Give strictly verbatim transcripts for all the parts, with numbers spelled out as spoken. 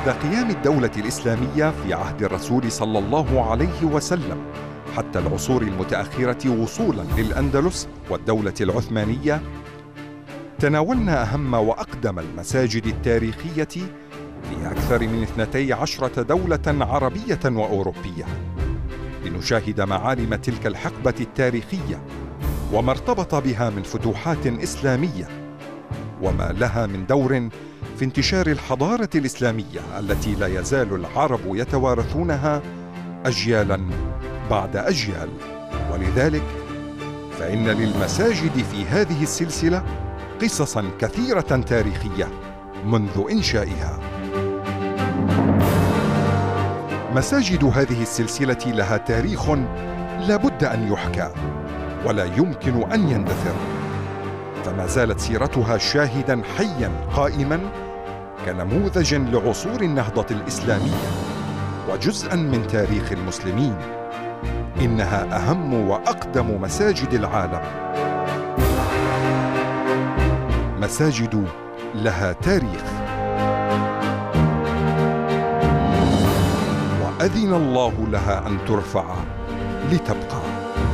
بعد قيام الدولة الإسلامية في عهد الرسول صلى الله عليه وسلم حتى العصور المتأخرة وصولا للأندلس والدولة العثمانية، تناولنا أهم وأقدم المساجد التاريخية في أكثر من اثنتي عشرة دولة عربية وأوروبية، لنشاهد معالم تلك الحقبة التاريخية وما ارتبط بها من فتوحات إسلامية، وما لها من دور في انتشار الحضارة الإسلامية التي لا يزال العرب يتوارثونها أجيالاً بعد أجيال. ولذلك فإن للمساجد في هذه السلسلة قصصاً كثيرة تاريخية منذ إنشائها. مساجد هذه السلسلة لها تاريخ لا بد أن يحكى ولا يمكن أن يندثر، فما زالت سيرتها شاهداً حياً قائماً كنموذج لعصور النهضة الإسلامية وجزءاً من تاريخ المسلمين. إنها أهم وأقدم مساجد العالم، مساجد لها تاريخ، وأذن الله لها أن ترفع لتبقى.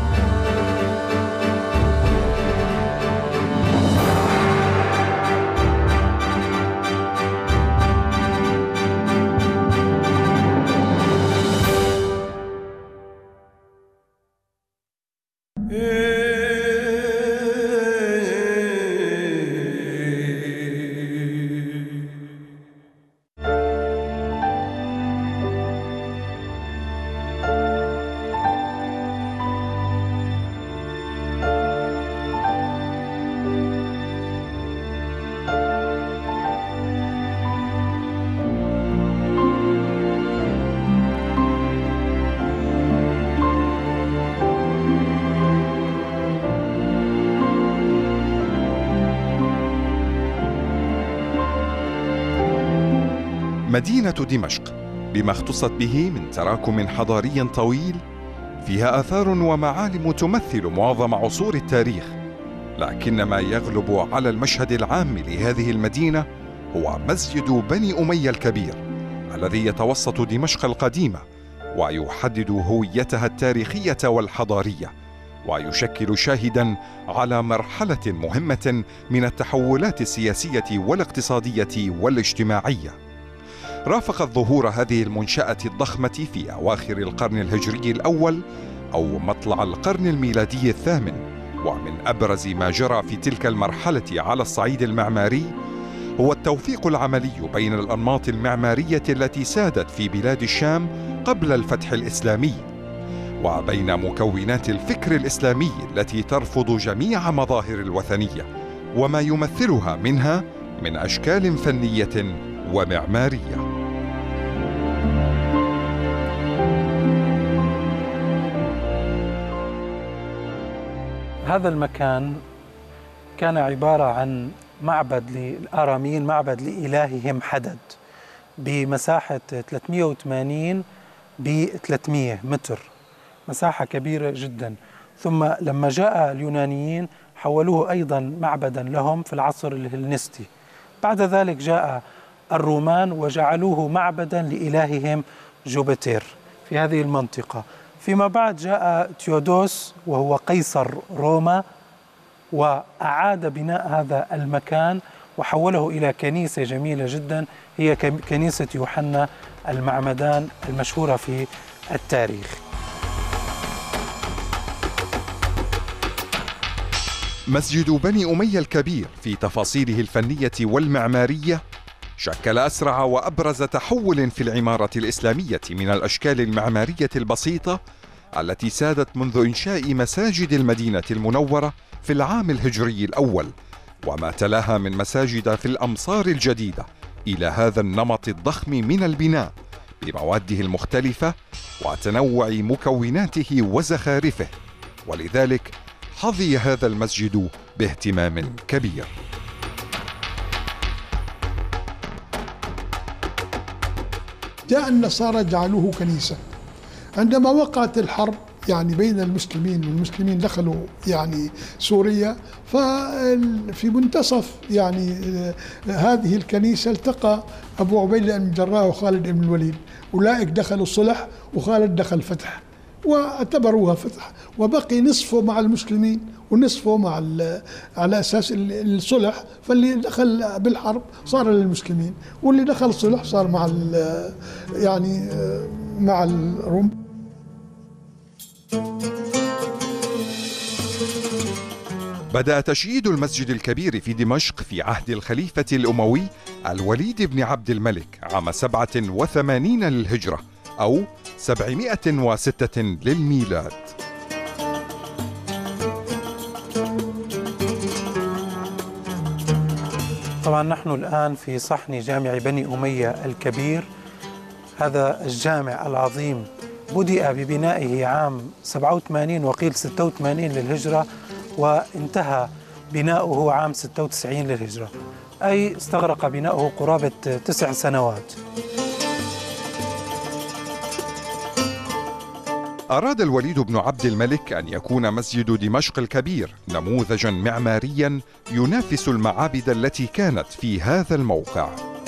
مدينة دمشق بما اختصت به من تراكم حضاري طويل فيها آثار ومعالم تمثل معظم عصور التاريخ، لكن ما يغلب على المشهد العام لهذه المدينة هو مسجد بني أمية الكبير الذي يتوسط دمشق القديمة ويحدد هويتها التاريخية والحضارية، ويشكل شاهداً على مرحلة مهمة من التحولات السياسية والاقتصادية والاجتماعية. رافقت ظهور هذه المنشأة الضخمة في أواخر القرن الهجري الأول أو مطلع القرن الميلادي الثامن، ومن أبرز ما جرى في تلك المرحلة على الصعيد المعماري هو التوفيق العملي بين الأنماط المعمارية التي سادت في بلاد الشام قبل الفتح الإسلامي، وبين مكونات الفكر الإسلامي التي ترفض جميع مظاهر الوثنية وما يمثلها منها من أشكال فنية ومعمارية. هذا المكان كان عبارة عن معبد للآراميين، معبد لإلههم حدد، بمساحة ثلاثمئة وثمانين ب ثلاثمئة متر، مساحة كبيرة جدا. ثم لما جاء اليونانيين حولوه أيضا معبدا لهم في العصر الهلنستي. بعد ذلك جاء الرومان وجعلوه معبدا لإلههم جوبيتر في هذه المنطقة. فيما بعد جاء تيودوس وهو قيصر روما وأعاد بناء هذا المكان وحوله إلى كنيسة جميلة جدا، هي كنيسة يوحنا المعمدان المشهورة في التاريخ. مسجد بني أمية الكبير في تفاصيله الفنية والمعمارية شكل أسرع وأبرز تحول في العمارة الإسلامية من الأشكال المعمارية البسيطة التي سادت منذ إنشاء مساجد المدينة المنورة في العام الهجري الأول، وما تلاها من مساجد في الأمصار الجديدة، إلى هذا النمط الضخم من البناء بمواده المختلفة وتنوع مكوناته وزخارفه، ولذلك حظي هذا المسجد باهتمام كبير. جاء النصارى جعلوه كنيسة. عندما وقعت الحرب يعني بين المسلمين والمسلمين دخلوا يعني سوريا، ففي منتصف يعني هذه الكنيسة التقى أبو عبيدة بن الجراح وخالد بن الوليد، أولئك دخلوا الصلح وخالد دخل فتح واعتبروها فتح، وبقي نصفه مع المسلمين ونصفه مع على أساس الصلح، فاللي دخل بالحرب صار للمسلمين واللي دخل الصلح صار مع يعني مع الروم. بدأ تشييد المسجد الكبير في دمشق في عهد الخليفة الأموي الوليد بن عبد الملك عام سبعة وثمانين للهجرة أو سبعمائة وستة للميلاد. طبعا نحن الآن في صحن جامع بني أمية الكبير. هذا الجامع العظيم بدأ ببنائه عام سبعة وثمانين وقيل ستة وثمانين للهجرة، وانتهى بناؤه عام ستة وتسعين للهجرة، أي استغرق بناؤه قرابة تسع سنوات. أراد الوليد بن عبد الملك أن يكون مسجد دمشق الكبير نموذجاً معمارياً ينافس المعابد التي كانت في هذا الموقع.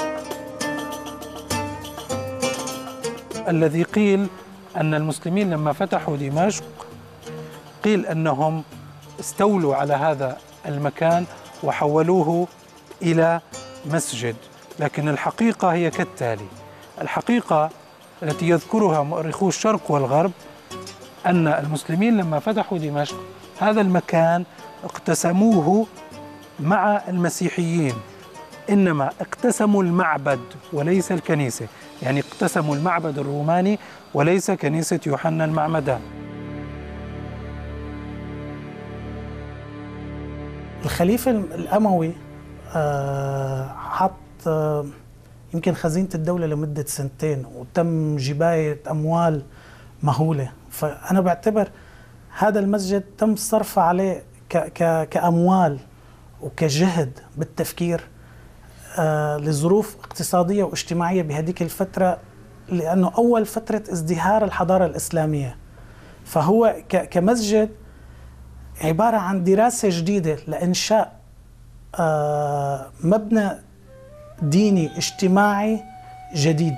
الذي قيل أن المسلمين لما فتحوا دمشق قيل أنهم استولوا على هذا المكان وحولوه إلى مسجد، لكن الحقيقة هي كالتالي. الحقيقة التي يذكرها مؤرخو الشرق والغرب أن المسلمين لما فتحوا دمشق هذا المكان اقتسموه مع المسيحيين، إنما اقتسموا المعبد وليس الكنيسة، يعني اقتسموا المعبد الروماني وليس كنيسة يوحنا المعمدان. الخليفة الأموي حط يمكن خزينة الدولة لمدة سنتين وتم جباية أموال مهولة، فأنا بعتبر هذا المسجد تم الصرف عليه ك ك كأموال وكجهد بالتفكير آه لظروف اقتصادية واجتماعية بهذيك الفترة، لأنه أول فترة ازدهار الحضارة الإسلامية، فهو ك كمسجد عبارة عن دراسة جديدة لإنشاء آه مبنى ديني اجتماعي جديد.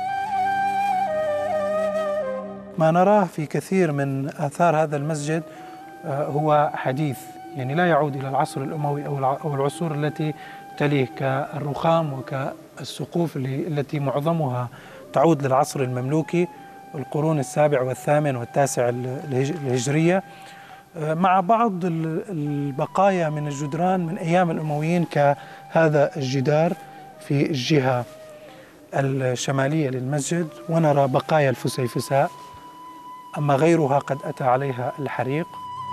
ما نراه في كثير من آثار هذا المسجد هو حديث، يعني لا يعود إلى العصر الأموي أو العصور التي تليه، كالرخام وكالسقوف التي معظمها تعود للعصر المملوكي، القرون السابع والثامن والتاسع الهجرية، مع بعض البقايا من الجدران من أيام الأمويين كهذا الجدار في الجهة الشمالية للمسجد، ونرى بقايا الفسيفساء، أما غيرها قد أتى عليها الحريق.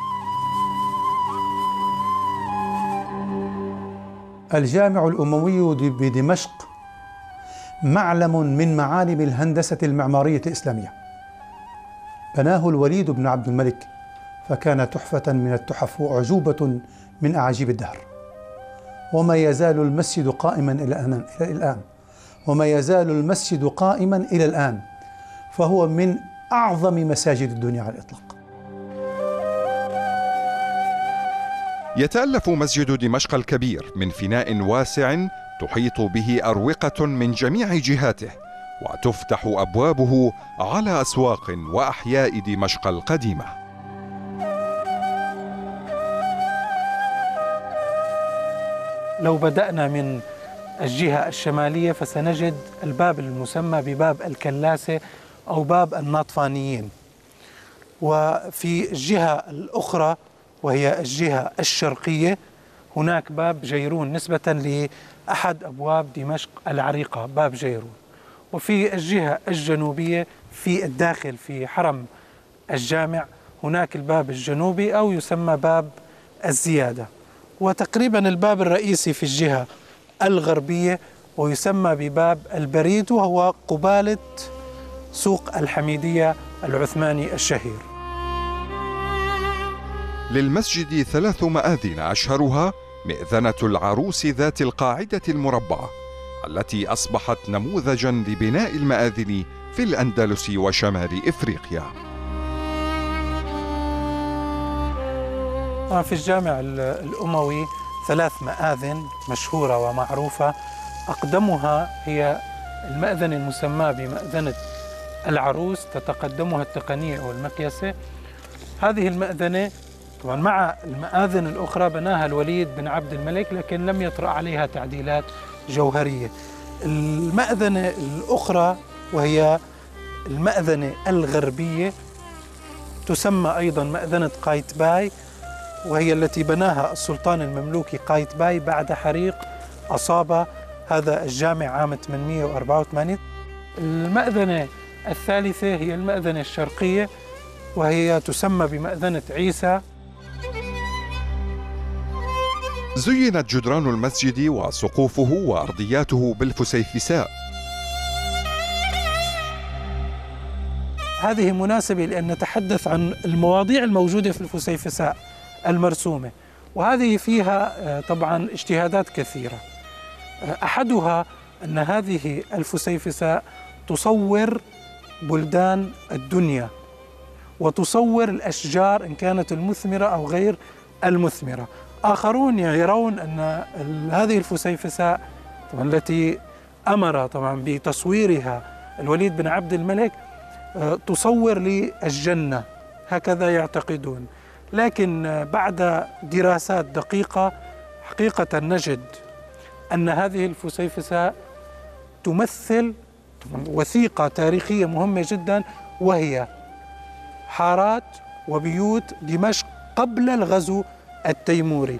الجامع الأموي بدمشق معلم من معالم الهندسة المعمارية الإسلامية، بناه الوليد بن عبد الملك، فكان تحفة من التحف وأعجوبة من أعاجيب الدهر، وما يزال المسجد قائما إلى الآن وما يزال المسجد قائما إلى الآن فهو من أعظم مساجد الدنيا على الإطلاق. يتألف مسجد دمشق الكبير من فناء واسع تحيط به أروقة من جميع جهاته، وتفتح أبوابه على أسواق وأحياء دمشق القديمة. لو بدأنا من الجهة الشمالية فسنجد الباب المسمى بباب الكلاسة أو باب الناطفانيين، وفي الجهة الأخرى وهي الجهة الشرقية هناك باب جيرون نسبة لأحد أبواب دمشق العريقة، باب جيرون. وفي الجهة الجنوبية في الداخل في حرم الجامع هناك الباب الجنوبي أو يسمى باب الزيادة، وتقريبا الباب الرئيسي في الجهة الغربية ويسمى بباب البريد، وهو قبالة سوق الحميدية العثماني الشهير. للمسجد ثلاث مآذن، أشهرها مئذنة العروس ذات القاعدة المربعة التي أصبحت نموذجاً لبناء المآذن في الأندلس وشمال إفريقيا. طبعا في الجامع الأموي ثلاث مآذن مشهورة ومعروفة، أقدمها هي المأذنة المسماة بمأذنة العروس، تتقدمها التقنية والمكيسة. هذه المأذنة طبعا مع المآذن الأخرى بناها الوليد بن عبد الملك، لكن لم يطرأ عليها تعديلات جوهرية. المأذنة الأخرى وهي المأذنة الغربية تسمى أيضا مأذنة قايتباي، وهي التي بناها السلطان المملوكي قايتباي بعد حريق أصاب هذا الجامع عام ثمانمئة وأربعة وثمانين. المأذنة الثالثة هي المأذنة الشرقية، وهي تسمى بمأذنة عيسى. زينت جدران المسجد وسقوفه وأرضياته بالفسيفساء. هذه مناسبة لأن نتحدث عن المواضيع الموجودة في الفسيفساء المرسومة، وهذه فيها طبعا اجتهادات كثيرة. أحدها أن هذه الفسيفساء تصور بلدان الدنيا وتصور الأشجار إن كانت المثمرة أو غير المثمرة. آخرون يرون أن هذه الفسيفساء التي أمر طبعا بتصويرها الوليد بن عبد الملك تصور للجنة، هكذا يعتقدون. لكن بعد دراسات دقيقة حقيقة نجد أن هذه الفسيفساء تمثل وثيقة تاريخية مهمة جدا، وهي حارات وبيوت دمشق قبل الغزو التيموري.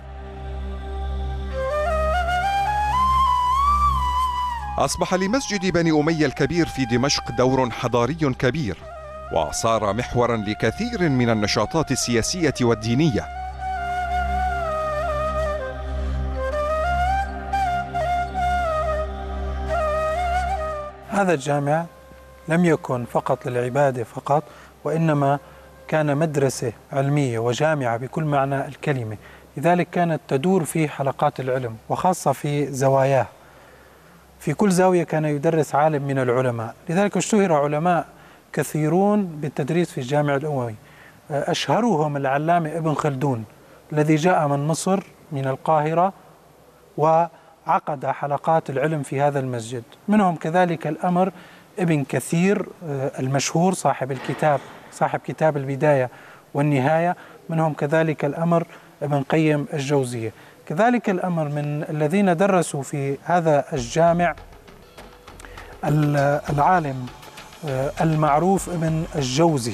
أصبح لمسجد بني أمية الكبير في دمشق دور حضاري كبير، وصار محوراً لكثير من النشاطات السياسية والدينية. هذا الجامع لم يكن فقط للعبادة فقط، وإنما كان مدرسة علمية وجامعة بكل معنى الكلمة. لذلك كانت تدور فيه حلقات العلم، وخاصة في زواياه. في كل زاوية كان يدرس عالم من العلماء، لذلك اشتهر علماء كثيرون بالتدريس في الجامع الأموي. أشهرهم العلامة ابن خلدون الذي جاء من مصر من القاهرة وعقد حلقات العلم في هذا المسجد. منهم كذلك الأمر ابن كثير المشهور صاحب الكتاب صاحب كتاب البداية والنهاية. منهم كذلك الأمر ابن قيم الجوزية. كذلك الأمر من الذين درسوا في هذا الجامع العالم المعروف ابن الجوزي.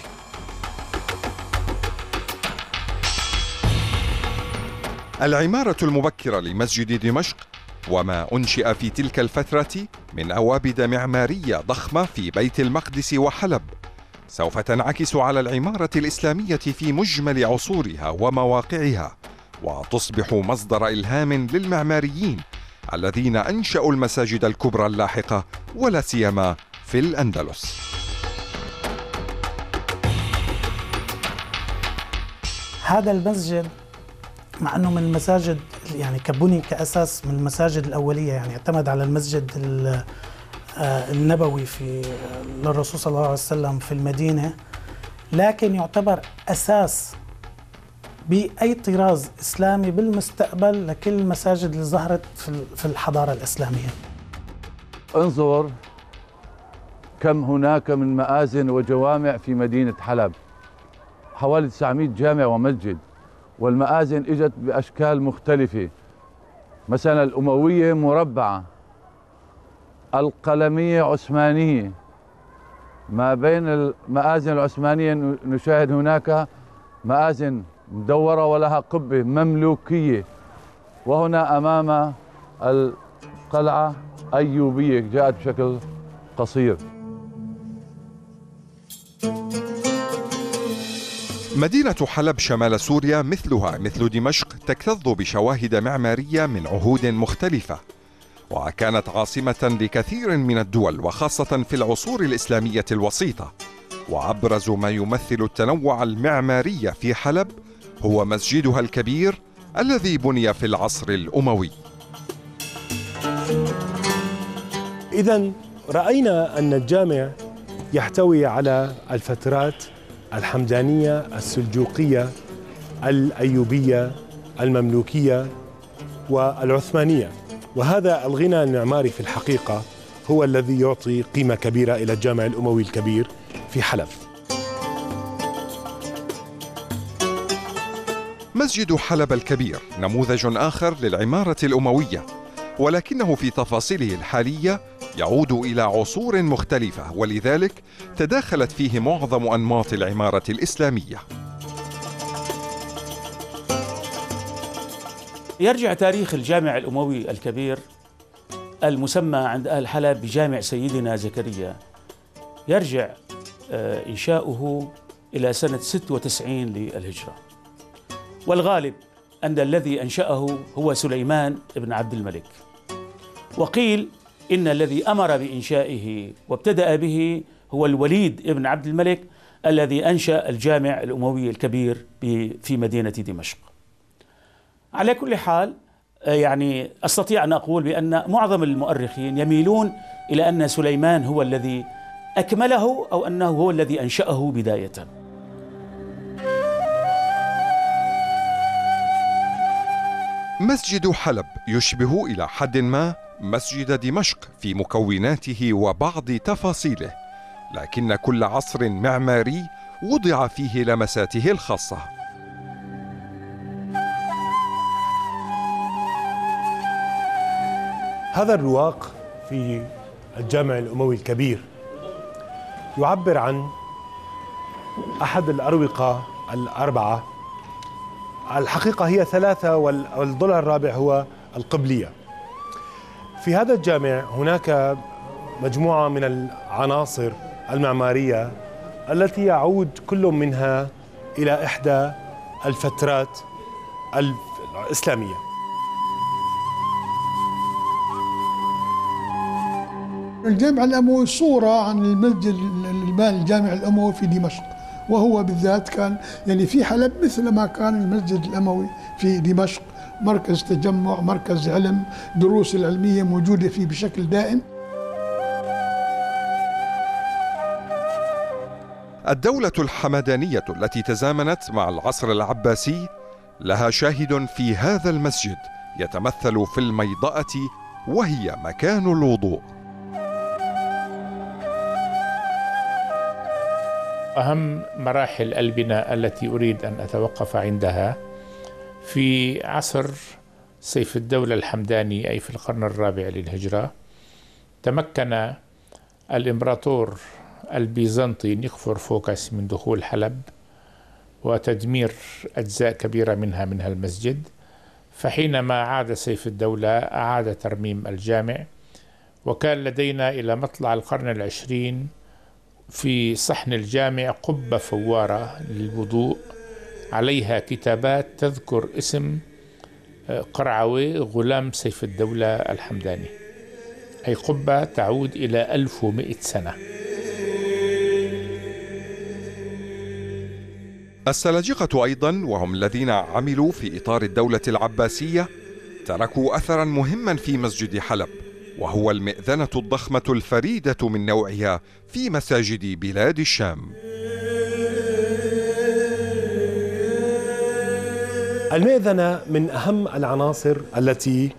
العمارة المبكرة لمسجد دمشق وما أنشئ في تلك الفترة من أوابد معمارية ضخمة في بيت المقدس وحلب سوف تنعكس على العمارة الإسلامية في مجمل عصورها ومواقعها، وتصبح مصدر إلهام للمعماريين الذين أنشأوا المساجد الكبرى اللاحقة، ولا سيما في الأندلس. هذا المسجد مع أنه من المساجد يعني كبني كأساس من المساجد الأولية، يعني اعتمد على المسجد النبوي في للرسول صلى الله عليه وسلم في المدينة، لكن يعتبر أساس بأي طراز إسلامي بالمستقبل لكل المساجد اللي ظهرت في الحضارة الإسلامية. انظر كم هناك من مآذن وجوامع في مدينة حلب، حوالي تسعمئة جامع ومسجد، والمآذن اجت بأشكال مختلفة. مثلا الأموية مربعة، القلمية عثمانية. ما بين المآذن العثمانية نشاهد هناك مآذن مدورة ولها قبة مملوكية. وهنا أمام القلعة أيوبية جاءت بشكل قصير. مدينة حلب شمال سوريا مثلها مثل دمشق تكتظ بشواهد معمارية من عهود مختلفة، وكانت عاصمة لكثير من الدول وخاصة في العصور الإسلامية الوسيطة. وأبرز ما يمثل التنوع المعماري في حلب هو مسجدها الكبير الذي بني في العصر الأموي. إذن رأينا أن الجامع يحتوي على الفترات الحمدانية، السلجوقية، الأيوبية، المملوكية والعثمانية. وهذا الغنى المعماري في الحقيقة هو الذي يعطي قيمة كبيرة إلى الجامع الأموي الكبير في حلب. مسجد حلب الكبير نموذج آخر للعمارة الأموية، ولكنه في تفاصيله الحالية يعود إلى عصور مختلفة، ولذلك تداخلت فيه معظم أنماط العمارة الإسلامية. يرجع تاريخ الجامع الأموي الكبير المسمى عند أهل حلب بجامع سيدنا زكريا، يرجع إنشاؤه إلى سنة ستة وتسعين للهجرة، والغالب أن الذي أنشأه هو سليمان بن عبد الملك، وقيل إن الذي أمر بإنشائه وابتدأ به هو الوليد بن عبد الملك الذي أنشأ الجامع الأموي الكبير في مدينة دمشق. على كل حال يعني أستطيع أن أقول بأن معظم المؤرخين يميلون إلى أن سليمان هو الذي أكمله أو أنه هو الذي أنشأه بداية. مسجد حلب يشبه إلى حد ما مسجد دمشق في مكوناته وبعض تفاصيله، لكن كل عصر معماري وضع فيه لمساته الخاصة. هذا الرواق في الجامع الأموي الكبير يعبر عن أحد الأروقة الأربعة، الحقيقة هي ثلاثة والضلع الرابع هو القبلية. في هذا الجامع هناك مجموعة من العناصر المعمارية التي يعود كل منها إلى إحدى الفترات الإسلامية. الجامع الأموي صورة عن المسجد الجامع الأموي في دمشق، وهو بالذات كان يعني في حلب مثل ما كان المسجد الأموي في دمشق مركز تجمع، مركز علم، دروس العلمية موجودة فيه بشكل دائم. الدولة الحمدانية التي تزامنت مع العصر العباسي لها شاهد في هذا المسجد يتمثل في الميضأة، وهي مكان الوضوء. أهم مراحل البناء التي أريد أن أتوقف عندها في عصر سيف الدولة الحمداني، أي في القرن الرابع للهجرة، تمكن الإمبراطور البيزنطي نيكفور فوكس من دخول حلب وتدمير أجزاء كبيرة منها منها المسجد. فحينما عاد سيف الدولة أعاد ترميم الجامع، وكان لدينا إلى مطلع القرن العشرين في صحن الجامع قبة فوارة للوضوء عليها كتابات تذكر اسم قرعوي غلام سيف الدولة الحمداني، أي قبة تعود إلى ألف ومئة سنة. السلاجقة أيضا، وهم الذين عملوا في إطار الدولة العباسية، تركوا أثرا مهما في مسجد حلب، وهو المئذنة الضخمة الفريدة من نوعها في مساجد بلاد الشام. المئذنة من أهم العناصر التي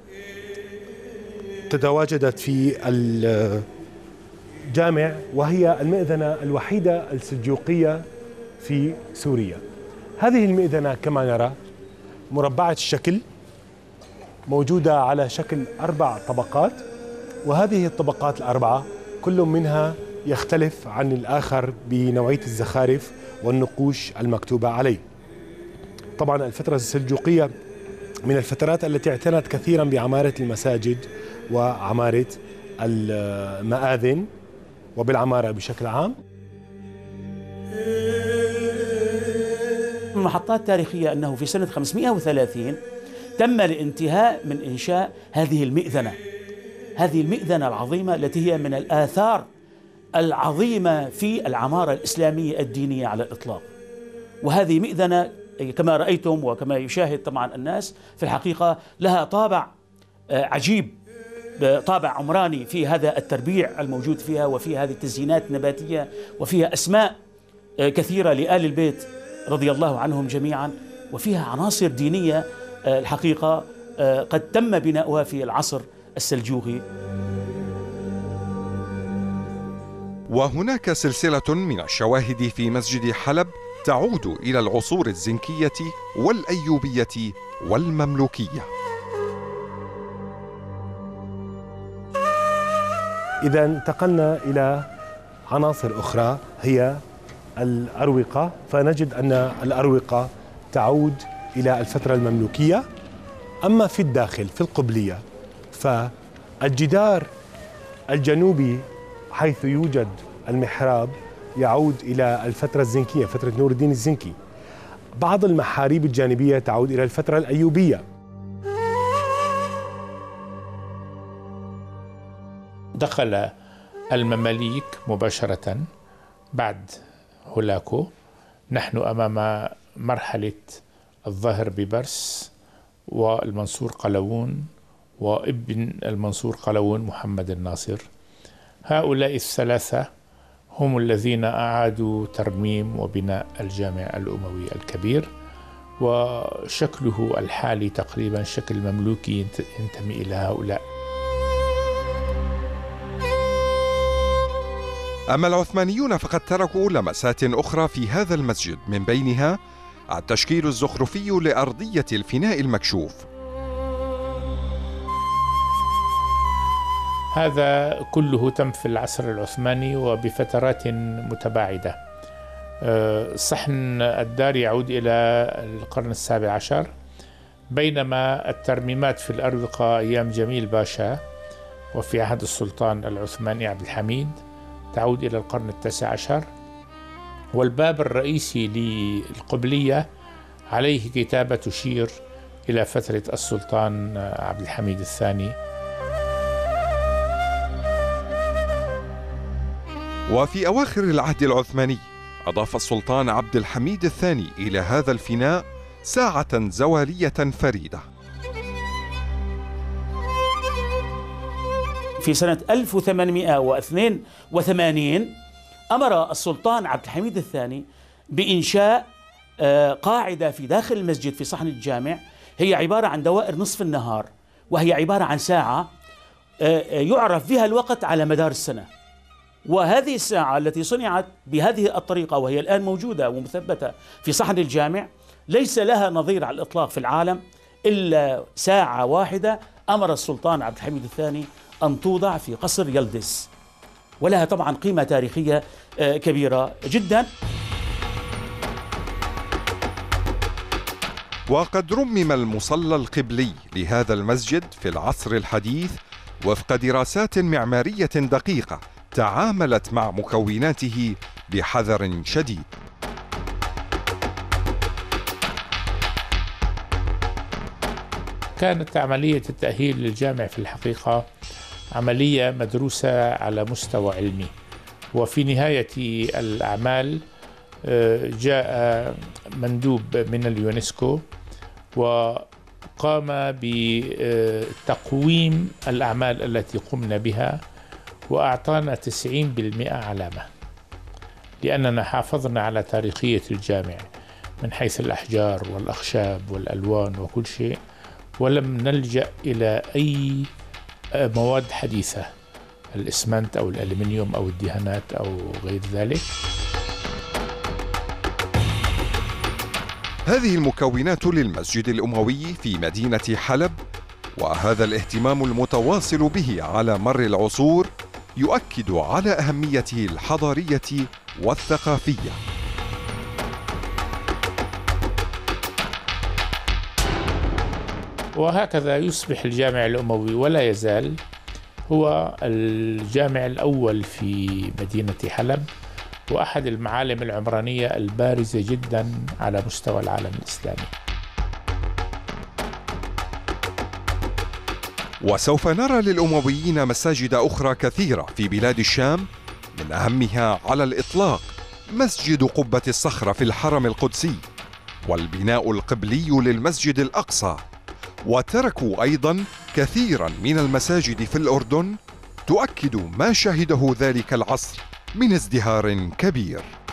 تتواجدت في الجامع، وهي المئذنة الوحيدة السلجوقية في سوريا. هذه المئذنة كما نرى مربعة الشكل، موجودة على شكل أربع طبقات، وهذه الطبقات الأربعة كل منها يختلف عن الآخر بنوعية الزخارف والنقوش المكتوبة عليه. طبعا الفترة السلجوقية من الفترات التي اعتنت كثيرا بعمارة المساجد وعمارة المآذن وبالعمارة بشكل عام. محطات تاريخية أنه في سنة خمسمئة وثلاثين تم الانتهاء من إنشاء هذه المئذنة، هذه المئذنة العظيمة التي هي من الآثار العظيمة في العمارة الإسلامية الدينية على الإطلاق. وهذه مئذنة كما رأيتم وكما يشاهد طبعا الناس في الحقيقة لها طابع عجيب، طابع عمراني في هذا التربيع الموجود فيها، وفي هذه التزيينات النباتية، وفيها أسماء كثيرة لآل البيت رضي الله عنهم جميعا. وفيها عناصر دينية الحقيقة قد تم بناؤها في العصر السلجوقي. وهناك سلسلة من الشواهد في مسجد حلب تعود إلى العصور الزنكية والأيوبية والمملوكية. إذا انتقلنا إلى عناصر أخرى هي الأروقة، فنجد أن الأروقة تعود إلى الفترة المملوكية. أما في الداخل في القبلية فالجدار الجنوبي حيث يوجد المحراب يعود إلى الفترة الزنكية، فترة نور الدين الزنكي. بعض المحاريب الجانبية تعود إلى الفترة الأيوبية. دخل المماليك مباشرة بعد هولاكو. نحن أمام مرحلة الظاهر ببرس والمنصور قلاوون وابن المنصور قلاوون محمد الناصر. هؤلاء الثلاثة هم الذين أعادوا ترميم وبناء الجامع الأموي الكبير، وشكله الحالي تقريبا شكل مملوكي ينتمي إلى هؤلاء. أما العثمانيون فقد تركوا لمسات أخرى في هذا المسجد، من بينها التشكيل الزخرفي لأرضية الفناء المكشوف. هذا كله تم في العصر العثماني وبفترات متباعدة. صحن الدار يعود إلى القرن السابع عشر، بينما الترميمات في الأروقة أيام جميل باشا وفي عهد السلطان العثماني عبد الحميد تعود إلى القرن التاسع عشر. والباب الرئيسي للقبلية عليه كتابة تشير إلى فترة السلطان عبد الحميد الثاني. وفي أواخر العهد العثماني أضاف السلطان عبد الحميد الثاني إلى هذا الفناء ساعة زوالية فريدة. في سنة ألف وثمانمائة واثنين وثمانين أمر السلطان عبد الحميد الثاني بإنشاء قاعدة في داخل المسجد في صحن الجامع، هي عبارة عن دوائر نصف النهار، وهي عبارة عن ساعة يعرف بها الوقت على مدار السنة. وهذه الساعة التي صنعت بهذه الطريقة وهي الآن موجودة ومثبتة في صحن الجامع ليس لها نظير على الإطلاق في العالم إلا ساعة واحدة أمر السلطان عبد الحميد الثاني أن توضع في قصر يلدز، ولها طبعا قيمة تاريخية كبيرة جدا. وقد رمم المصلى القبلي لهذا المسجد في العصر الحديث وفق دراسات معمارية دقيقة تعاملت مع مكوناته بحذر شديد. كانت عملية التأهيل للجامع في الحقيقة عملية مدروسة على مستوى علمي، وفي نهاية الأعمال جاء مندوب من اليونسكو وقام بتقويم الأعمال التي قمنا بها وأعطانا تسعين بالمئة علامة، لأننا حافظنا على تاريخية الجامع من حيث الأحجار والأخشاب والألوان وكل شيء، ولم نلجأ إلى أي مواد حديثة، الإسمنت أو الألمنيوم أو الدهانات أو غير ذلك. هذه المكونات للمسجد الأموي في مدينة حلب، وهذا الاهتمام المتواصل به على مر العصور يؤكد على أهميته الحضارية والثقافية. وهكذا يصبح الجامع الأموي ولا يزال هو الجامع الأول في مدينة حلب، وأحد المعالم العمرانية البارزة جدا على مستوى العالم الإسلامي. وسوف نرى للأمويين مساجد أخرى كثيرة في بلاد الشام، من أهمها على الإطلاق مسجد قبة الصخرة في الحرم القدسي، والبناء القبلي للمسجد الأقصى، وتركوا أيضا كثيرا من المساجد في الأردن تؤكد ما شهده ذلك العصر من ازدهار كبير.